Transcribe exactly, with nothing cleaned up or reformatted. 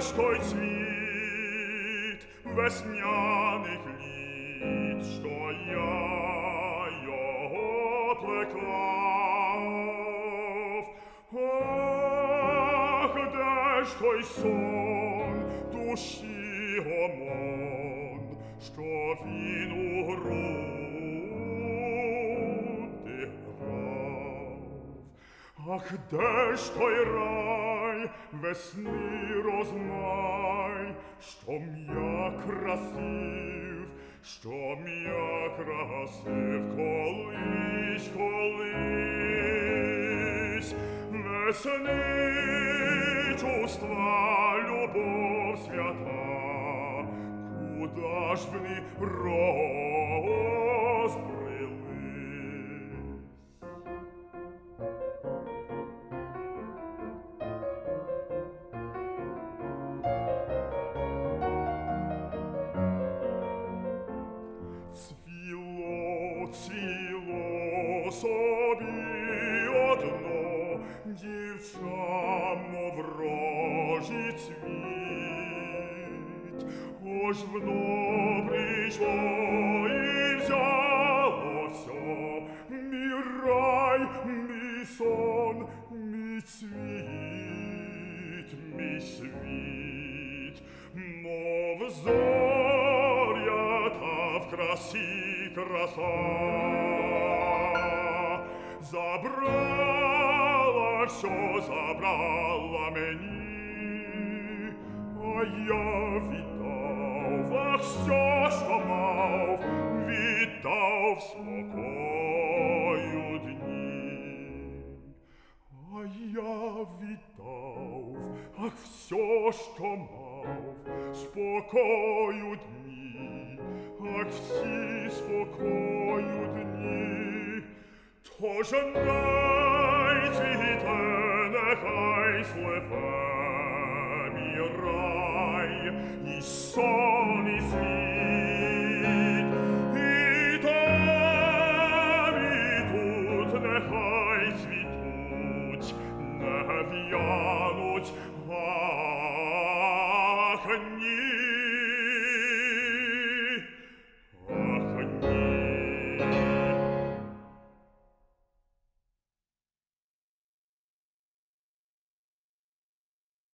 ж той цвіт весняних літ, що я його плекав? Ах, де ж той сон душі гомон, що він у груди грав? Ах, де ж той рай, весни розмай, що м'я красив, що м'я красив колись, колись? Весни чувства, любов свята, куда ж вони розбрелись? Цвіло, цвіло собі одно дівча, мов рожі цвіт. Ож воно прийшло і взяло всьо, мій рай, мій сон, мій цвіт, мій світ, мов зорята в красі краса. Забрала всьо, забрала мені, а я віддав, ах, всьо, що мав, віддав спокою дні. А я віддав, ах, всьо, що мав, спокою дні, ах, всі спокою дні. Тож найцвіте, нехай сливе мій рай, і сон, і світ, і там, і тут нехай цвітуть, не в'януть, ах, ні.